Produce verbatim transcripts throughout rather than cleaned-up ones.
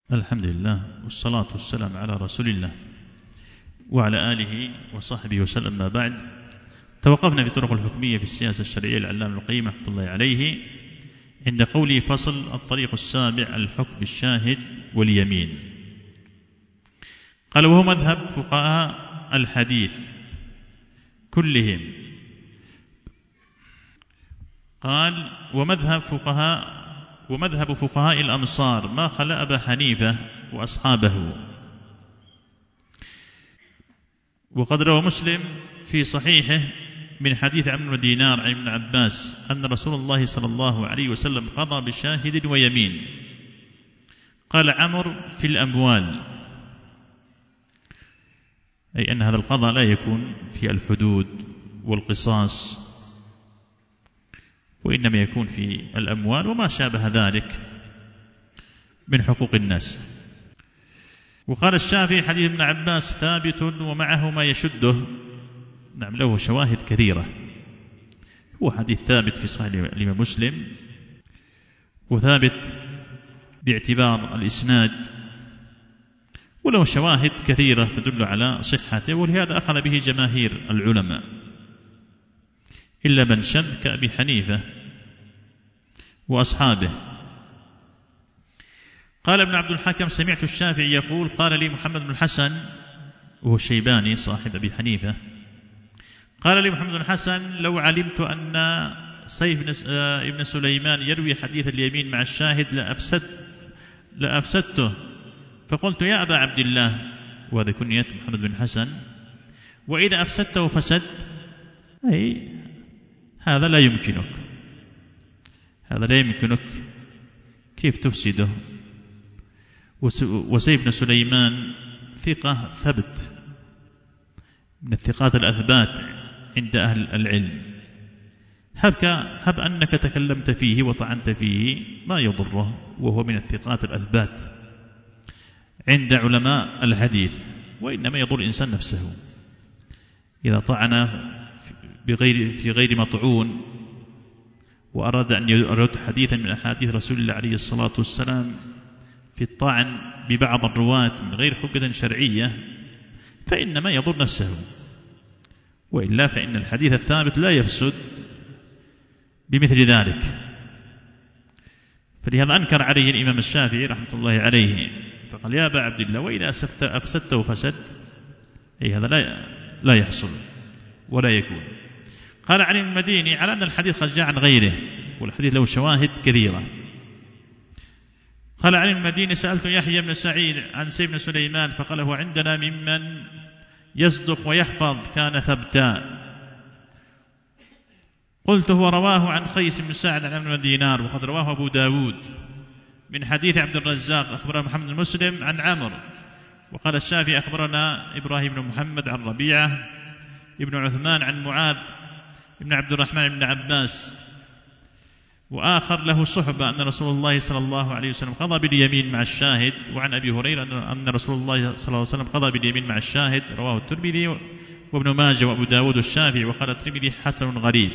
الحمد لله والصلاة والسلام على رسول الله وعلى آله وصحبه وسلم. ما بعد، توقفنا في طرق الحكمية في السياسة الشرعية العلامة ابن القيم رحمة الله عليه عند قوله: فصل الطريق السابع الحكم بالشاهد واليمين. قال: وهو مذهب فقهاء الحديث كلهم. قال: ومذهب فقهاء ومذهب فقهاء الأمصار ما خلا أبا حنيفة وأصحابه. وقد روى مسلم في صحيحه من حديث عمرو بن دينار عن ابن عباس أن رسول الله صلى الله عليه وسلم قضى بشاهد ويمين. قال عمرو: في الأموال، أي أن هذا القضاء لا يكون في الحدود والقصاص، وإنما يكون في الأموال وما شابه ذلك من حقوق الناس. وقال الشافعي: حديث ابن عباس ثابت ومعه ما يشده. نعم، له شواهد كثيرة، هو حديث ثابت في صحيح الإمام مسلم، وثابت باعتبار الإسناد، وله شواهد كثيرة تدل على صحته، ولهذا أخذ به جماهير العلماء إلا من شذ كأبي حنيفة وأصحابه. قال ابن عبد الحكم: سمعت الشافعي يقول: قال لي محمد بن الحسن، وهو الشيباني صاحب أبي حنيفة، قال لي محمد بن الحسن: لو علمت أن سيف ابن سليمان يروي حديث اليمين مع الشاهد لأفسد لأفسدته. فقلت: يا أبا عبد الله، وهذا كنية محمد بن الحسن، وإذا أفسدته فسد، أي هذا لا يمكنك هذا لا يمكنك كيف تفسده؟ وسيف بن سليمان ثقة ثبت من الثقات الأثبات عند أهل العلم، هب, هب أنك تكلمت فيه وطعنت فيه ما يضره، وهو من الثقات الأثبات عند علماء الحديث، وإنما يضر الإنسان نفسه إذا طعن بغير في غير مطعون وأراد أن يرد حديثا من أحاديث رسول الله عليه الصلاة والسلام في الطعن ببعض الرواة من غير حجة شرعية، فإنما يضر نفسه، وإلا فإن الحديث الثابت لا يفسد بمثل ذلك. فلهذا أنكر عليه الإمام الشافعي رحمة الله عليه، فقال: يا أبا عبد الله، وإذا أفسدته فسد، أي هذا لا لا يحصل ولا يكون. قال علي المديني: على أن الحديث قد جاء عن غيره، والحديث له شواهد كثيرة. قال علي المديني: سألت يحيى بن سعيد عن سيف بن سليمان فقال: هو عندنا ممن يصدق ويحفظ، كان ثبتا. قلت: هو رواه عن قيس بن سعد عن عمرو بن دينار، وقد رواه أبو داود من حديث عبد الرزاق أخبرنا محمد بن مسلم عن عمرو. وقال الشافعي: أخبرنا إبراهيم بن محمد عن ربيعة ابن عثمان عن معاذ ابن عبد الرحمن بن عباس. وآخر له صحبة أن رسول الله صلى الله عليه وسلم قضى باليمين مع الشاهد. وعن أبي هريرة أن رسول الله صلى الله عليه وسلم قضى باليمين مع الشاهد، رواه الترمذي وابن ماجه وأبو داود والشافعي. وقال الترمذي: حسن غريب.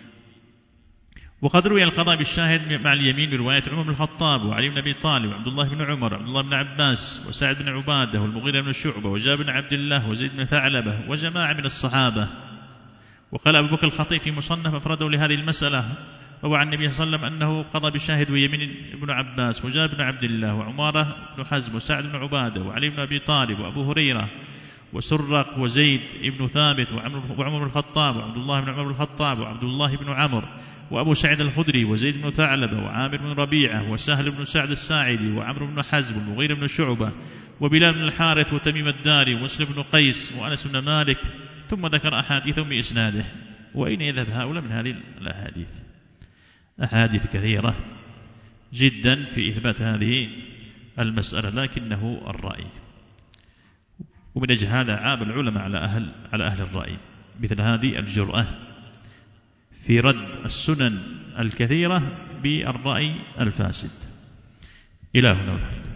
وقد روي القضاء بالشاهد مع اليمين برواية عمر بن الخطاب وعلي بن أبي طالب وعبد الله بن عمر وعبد الله بن عباس وسعد بن عبادة والمغيرة بن شعبة وجابر بن عبد الله وزيد بن ثعلبة وجماعة من الصحابة. وقال أبو بكر الخطيب في مصنف أفرده لهذه المسألة، روى عن النبي صلى الله عليه وسلم أنه قضى بشاهد ويمين ابن عباس وجابر بن عبد الله وعمارة بن حزم وسعد بن عبادة وعلي بن أبي طالب وأبو هريرة وسرق وزيد بن ثابت وعمر بن الخطاب وعبد الله بن عمر بن الخطاب وعبد الله بن عمر وأبو سعيد الخدري وزيد بن ثعلبة وعامر بن ربيعة وسهل بن سعد الساعدي وعمر بن حزم والمغيرة بن شعبة وبلال بن الحارث وتميم الداري ومسلم بن قيس وأنس بن مالك، ثم ذكر أحاديثهم بإسناده. وأين يذهب هؤلاء من هذه الأحاديث؟ أحاديث كثيرة جدا في إثبات هذه المسألة، لكنه الرأي. ومن أجل هذا عاب العلماء على أهل, على أهل الرأي مثل هذه الجرأة في رد السنن الكثيرة بالرأي الفاسد. إلى هنا.